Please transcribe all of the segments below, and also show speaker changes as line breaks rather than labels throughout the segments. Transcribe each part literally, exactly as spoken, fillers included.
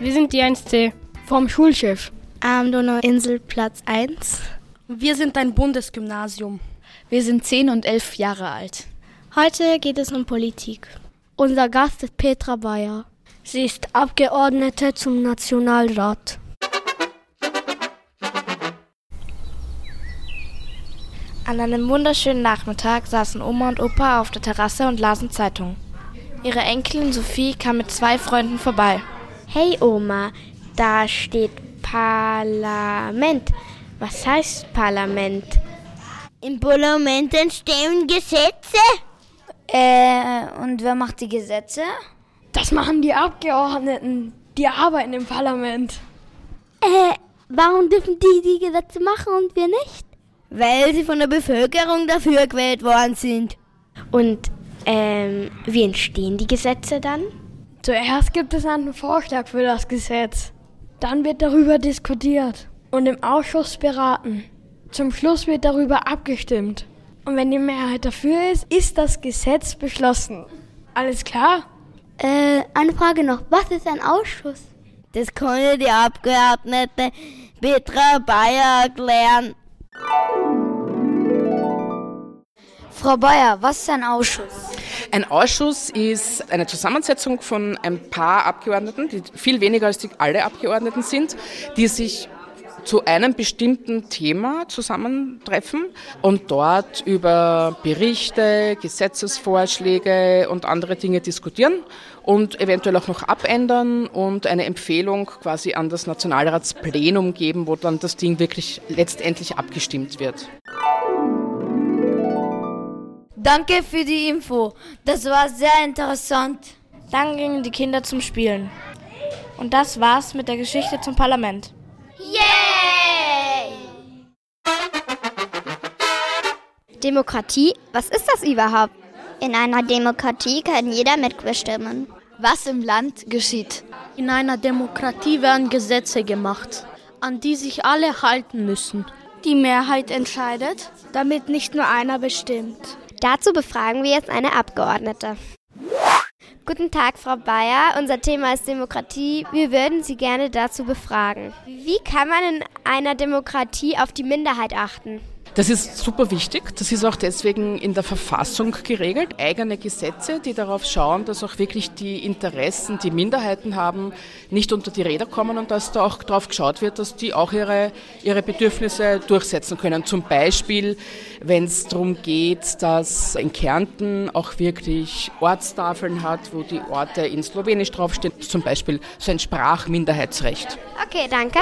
Wir sind die eins C vom Schulchef.
Am Donauinsel Platz eins.
Wir sind ein Bundesgymnasium.
Wir sind zehn und elf Jahre alt.
Heute geht es um Politik.
Unser Gast ist Petra Bayer. Sie ist Abgeordnete zum Nationalrat.
An einem wunderschönen Nachmittag saßen Oma und Opa auf der Terrasse und lasen Zeitung. Ihre Enkelin Sophie kam mit zwei Freunden vorbei.
Hey Oma, da steht Parlament. Was heißt Parlament?
Im Parlament entstehen Gesetze.
Äh, und wer macht die Gesetze?
Das machen die Abgeordneten. Die arbeiten im Parlament.
Äh, warum dürfen die die Gesetze machen und wir nicht?
Weil sie von der Bevölkerung dafür gewählt worden sind.
Und ähm, wie entstehen die Gesetze dann?
Zuerst gibt es einen Vorschlag für das Gesetz. Dann wird darüber diskutiert und im Ausschuss beraten. Zum Schluss wird darüber abgestimmt. Und wenn die Mehrheit dafür ist, ist das Gesetz beschlossen. Alles klar?
Äh, eine Frage noch. Was ist ein Ausschuss?
Das konnte die Abgeordnete Petra Bayer erklären.
Frau Bayer, was ist ein Ausschuss?
Ein Ausschuss ist eine Zusammensetzung von ein paar Abgeordneten, die viel weniger als die alle Abgeordneten sind, die sich zu einem bestimmten Thema zusammentreffen und dort über Berichte, Gesetzesvorschläge und andere Dinge diskutieren und eventuell auch noch abändern und eine Empfehlung quasi an das Nationalratsplenum geben, wo dann das Ding wirklich letztendlich abgestimmt wird.
Danke für die Info. Das war sehr interessant.
Dann gingen die Kinder zum Spielen. Und das war's mit der Geschichte zum Parlament.
Yay!
Demokratie, was ist das überhaupt?
In einer Demokratie kann jeder mitbestimmen.
Was im Land geschieht.
In einer Demokratie werden Gesetze gemacht, an die sich alle halten müssen.
Die Mehrheit entscheidet, damit nicht nur einer bestimmt.
Dazu befragen wir jetzt eine Abgeordnete. Guten Tag, Frau Bayer. Unser Thema ist Demokratie. Wir würden Sie gerne dazu befragen. Wie kann man in einer Demokratie auf die Minderheit achten?
Das ist super wichtig. Das ist auch deswegen in der Verfassung geregelt. Eigene Gesetze, die darauf schauen, dass auch wirklich die Interessen, die Minderheiten haben, nicht unter die Räder kommen und dass da auch darauf geschaut wird, dass die auch ihre, ihre Bedürfnisse durchsetzen können. Zum Beispiel, wenn es darum geht, dass in Kärnten auch wirklich Ortstafeln hat, wo die Orte in Slowenisch draufstehen. Zum Beispiel so ein Sprachminderheitsrecht.
Okay, danke.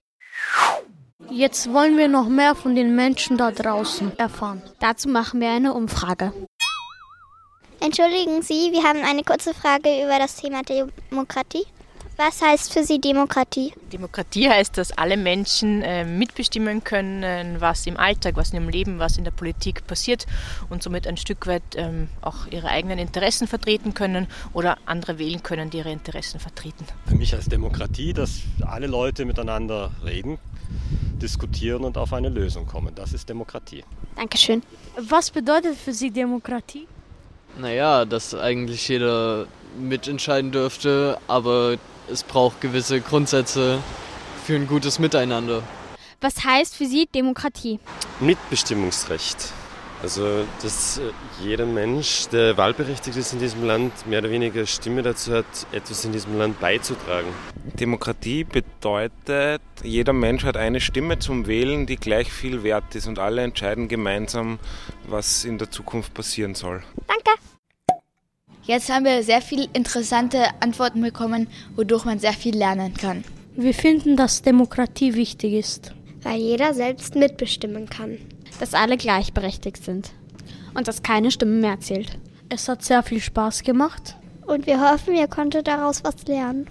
Jetzt wollen wir noch mehr von den Menschen da draußen erfahren.
Dazu machen wir eine Umfrage.
Entschuldigen Sie, wir haben eine kurze Frage über das Thema Demokratie. Was heißt für Sie Demokratie?
Demokratie heißt, dass alle Menschen äh, mitbestimmen können, was im Alltag, was in ihrem Leben, was in der Politik passiert und somit ein Stück weit ähm, auch ihre eigenen Interessen vertreten können oder andere wählen können, die ihre Interessen vertreten.
Für mich heißt Demokratie, dass alle Leute miteinander reden, diskutieren und auf eine Lösung kommen. Das ist Demokratie.
Dankeschön.
Was bedeutet für Sie Demokratie?
Naja, dass eigentlich jeder mitentscheiden dürfte, aber es braucht gewisse Grundsätze für ein gutes Miteinander.
Was heißt für Sie Demokratie?
Mitbestimmungsrecht. Also, dass jeder Mensch, der wahlberechtigt ist in diesem Land, mehr oder weniger Stimme dazu hat, etwas in diesem Land beizutragen.
Demokratie bedeutet, jeder Mensch hat eine Stimme zum Wählen, die gleich viel wert ist und alle entscheiden gemeinsam, was in der Zukunft passieren soll.
Danke.
Jetzt haben wir sehr viele interessante Antworten bekommen, wodurch man sehr viel lernen kann.
Wir finden, dass Demokratie wichtig ist.
Weil jeder selbst mitbestimmen kann. Dass alle gleichberechtigt sind. Und dass keine Stimme mehr zählt.
Es hat sehr viel Spaß gemacht.
Und wir hoffen, ihr konntet daraus was lernen.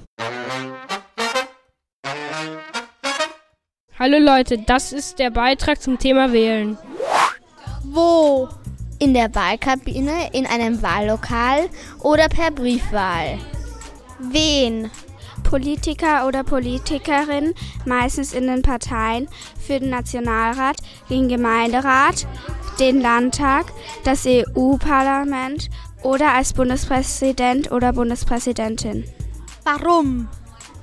Hallo Leute, das ist der Beitrag zum Thema Wählen.
Wo? In der Wahlkabine, in einem Wahllokal oder per Briefwahl? Wen?
Politiker oder Politikerin, meistens in den Parteien, für den Nationalrat, den Gemeinderat, den Landtag, das E U-Parlament oder als Bundespräsident oder Bundespräsidentin.
Warum?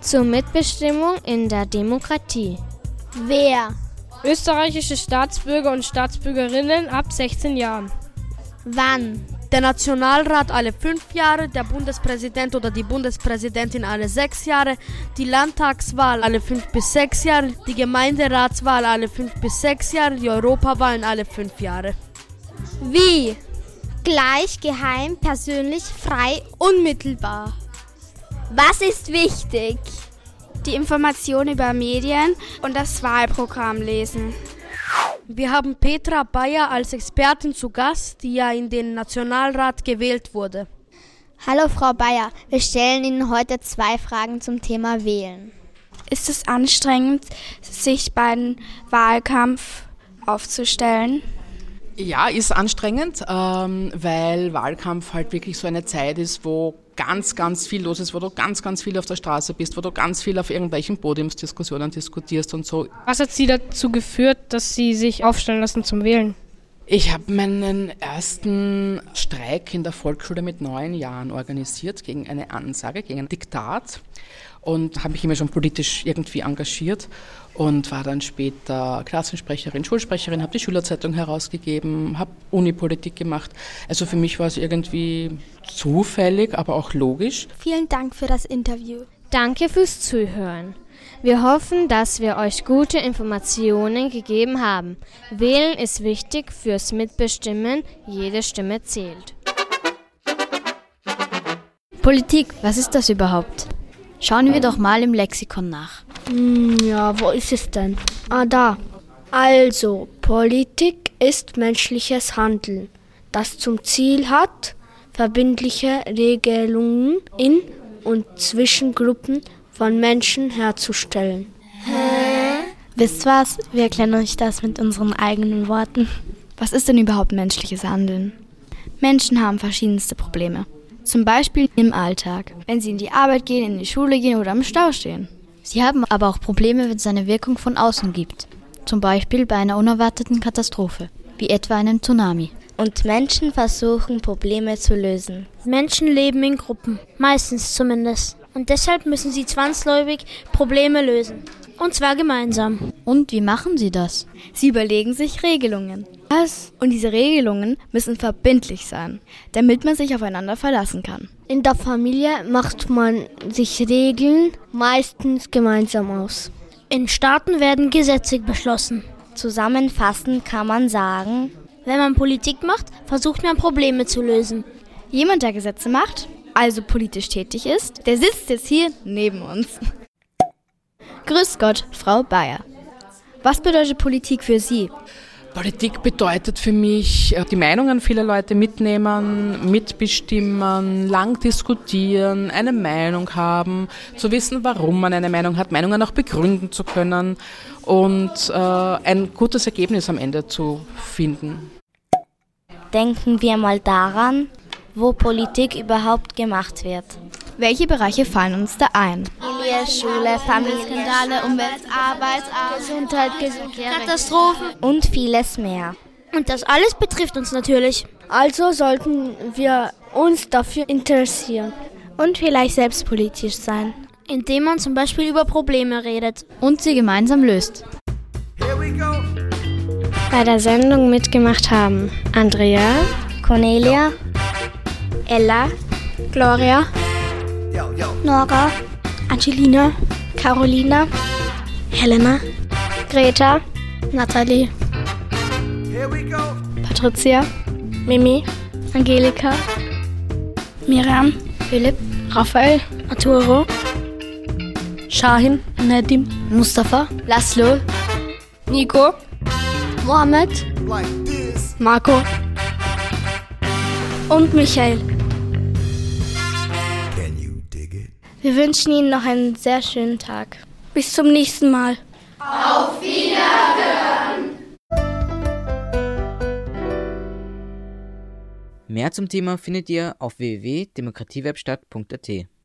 zur Mitbestimmung in der Demokratie.
Wer?
Österreichische Staatsbürger und Staatsbürgerinnen ab sechzehn Jahren.
Wann?
Der Nationalrat alle fünf Jahre, der Bundespräsident oder die Bundespräsidentin alle sechs Jahre, die Landtagswahl alle fünf bis sechs Jahre, die Gemeinderatswahl alle fünf bis sechs Jahre, die Europawahlen alle fünf Jahre.
Wie? Gleich, geheim, persönlich, frei, unmittelbar. Was ist wichtig?
Die Information über Medien und das Wahlprogramm lesen.
Wir haben Petra Bayer als Expertin zu Gast, die ja in den Nationalrat gewählt wurde.
Hallo Frau Bayer, wir stellen Ihnen heute zwei Fragen zum Thema Wählen.
Ist es anstrengend, sich beim Wahlkampf aufzustellen?
Ja, ist anstrengend, ähm, weil Wahlkampf halt wirklich so eine Zeit ist, wo ganz, ganz viel los ist, wo du ganz, ganz viel auf der Straße bist, wo du ganz viel auf irgendwelchen Podiumsdiskussionen diskutierst und so.
Was hat Sie dazu geführt, dass Sie sich aufstellen lassen zum Wählen?
Ich habe meinen ersten Streik in der Volksschule mit neun Jahren organisiert gegen eine Ansage, gegen ein Diktat und habe mich immer schon politisch irgendwie engagiert und war dann später Klassensprecherin, Schulsprecherin, habe die Schülerzeitung herausgegeben, habe Unipolitik gemacht. Also für mich war es irgendwie zufällig, aber auch logisch.
Vielen Dank für das Interview.
Danke fürs Zuhören. Wir hoffen, dass wir euch gute Informationen gegeben haben. Wählen ist wichtig fürs Mitbestimmen. Jede Stimme zählt.
Politik, was ist das überhaupt? Schauen wir doch mal im Lexikon nach.
Hm, ja, wo ist es denn? Ah, da. Also, Politik ist menschliches Handeln, das zum Ziel hat, verbindliche Regelungen in und zwischen Gruppen von Menschen herzustellen.
Hä? Wisst was? Wir erklären euch das mit unseren eigenen Worten. Was ist denn überhaupt menschliches Handeln? Menschen haben verschiedenste Probleme. Zum Beispiel im Alltag, wenn sie in die Arbeit gehen, in die Schule gehen oder im Stau stehen. Sie haben aber auch Probleme, wenn es eine Wirkung von außen gibt. Zum Beispiel bei einer unerwarteten Katastrophe, wie etwa einem Tsunami.
Und Menschen versuchen, Probleme zu lösen.
Menschen leben in Gruppen, meistens zumindest. Und deshalb müssen sie zwangsläufig Probleme lösen. Und zwar gemeinsam.
Und wie machen sie das? Sie überlegen sich Regelungen. Was? Und diese Regelungen müssen verbindlich sein, damit man sich aufeinander verlassen kann.
In der Familie macht man sich Regeln meistens gemeinsam aus. In Staaten werden Gesetze beschlossen.
Zusammenfassend kann man sagen,
wenn man Politik macht, versucht man Probleme zu lösen.
Jemand, der Gesetze macht, also politisch tätig ist, der sitzt jetzt hier neben uns. Grüß Gott, Frau Bayer. Was bedeutet Politik für Sie?
Politik bedeutet für mich, die Meinungen vieler Leute mitnehmen, mitbestimmen, lang diskutieren, eine Meinung haben, zu wissen, warum man eine Meinung hat, Meinungen auch begründen zu können und äh, ein gutes Ergebnis am Ende zu finden.
Denken wir mal daran, wo Politik überhaupt gemacht wird.
Welche Bereiche fallen uns da ein?
Familie, Schule, Familienskandale, Umwelt, Arbeit, Gesundheit, Katastrophen und vieles mehr.
Und das alles betrifft uns natürlich. Also sollten wir uns dafür interessieren.
Und vielleicht selbst politisch sein.
Indem man zum Beispiel über Probleme redet.
Und sie gemeinsam löst.
Bei der Sendung mitgemacht haben Andrea, Cornelia, Ella,
Gloria,
Nora,
Angelina,
Carolina,
Helena,
Greta,
Nathalie,
Patricia,
Mimi,
Angelika,
Miriam,
Philipp,
Raphael, Arturo, Shahin, Nedim,
Mustafa,
Laszlo,
Nico, Mohammed, Marco und Michael.
Wir wünschen Ihnen noch einen sehr schönen Tag.
Bis zum nächsten Mal.
Auf Wiederhören!
Mehr zum Thema findet ihr auf w w w punkt demokratiewerkstatt punkt a t.